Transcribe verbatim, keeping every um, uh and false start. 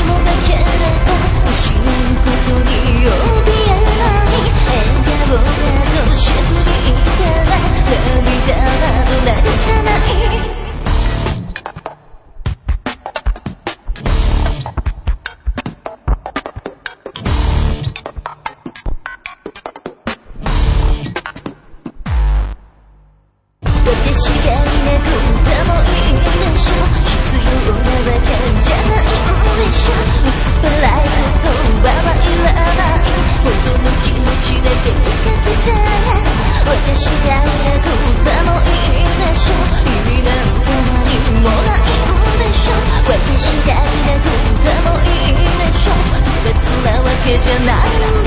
私がいなくてもいいでしょ。必要なわけじゃないんでしょ。薄っぺらい言葉はいらない。本当の気持ちだけ聞かせたら。私がいなくてもいいでしょ。意味なんて何もないんでしょ。私がいなくてもいいでしょ。特別なわけじゃない。